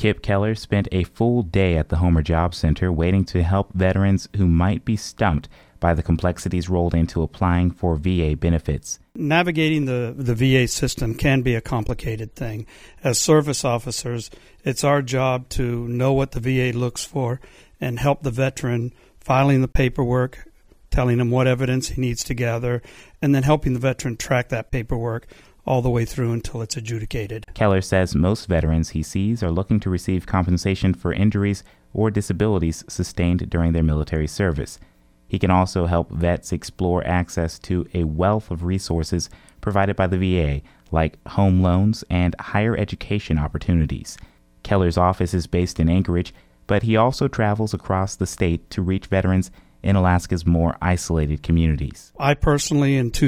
Kip Keller spent a full day at the Homer Job Center waiting to help veterans who might be stumped by the complexities rolled into applying for VA benefits. Navigating the VA system can be a complicated thing. As service officers, it's our job to know what the VA looks for and help the veteran filing the paperwork, telling him what evidence he needs to gather, and then helping the veteran track that paperwork all the way through until it's adjudicated. Keller says most veterans he sees are looking to receive compensation for injuries or disabilities sustained during their military service. He can also help vets explore access to a wealth of resources provided by the VA, like home loans and higher education opportunities. Keller's office is based in Anchorage, but he also travels across the state to reach veterans in Alaska's more isolated communities. I personally, in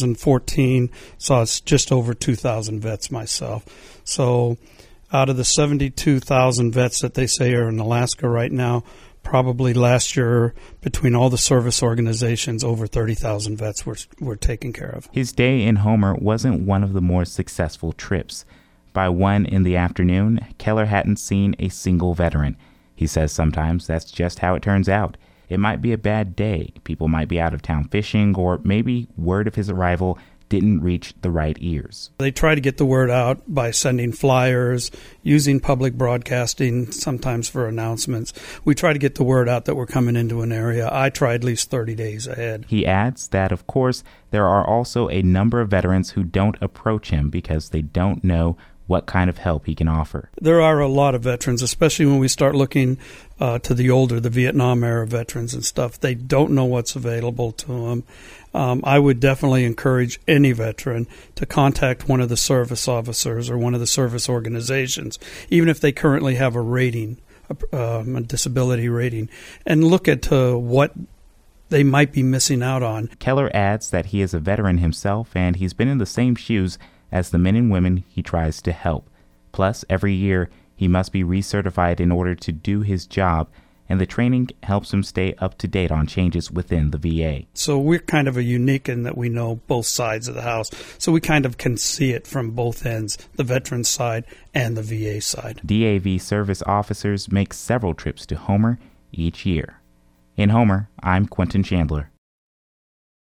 2014, saw just over 2,000 vets myself. So out of the 72,000 vets that they say are in Alaska right now, probably last year, between all the service organizations, over 30,000 vets were taken care of. His day in Homer wasn't one of the more successful trips. By 1 in the afternoon, Keller hadn't seen a single veteran. He says sometimes that's just how it turns out. It might be a bad day. People might be out of town fishing, or maybe word of his arrival didn't reach the right ears. They try to get the word out by sending flyers, using public broadcasting, sometimes for announcements. We try to get the word out that we're coming into an area. I try at least 30 days ahead. He adds that, of course, there are also a number of veterans who don't approach him because they don't know what kind of help he can offer. There are a lot of veterans, especially when we start looking to the Vietnam-era veterans and stuff. They don't know what's available to them. I would definitely encourage any veteran to contact one of the service officers or one of the service organizations, even if they currently have a rating, a disability rating, and look at what they might be missing out on. Keller adds that he is a veteran himself, and he's been in the same shoes as the men and women he tries to help. Plus, every year, he must be recertified in order to do his job, and the training helps him stay up to date on changes within the VA. So we're kind of unique in that we know both sides of the house. So we kind of can see it from both ends, the veteran side and the VA side. DAV service officers make several trips to Homer each year. In Homer, I'm Quentin Chandler.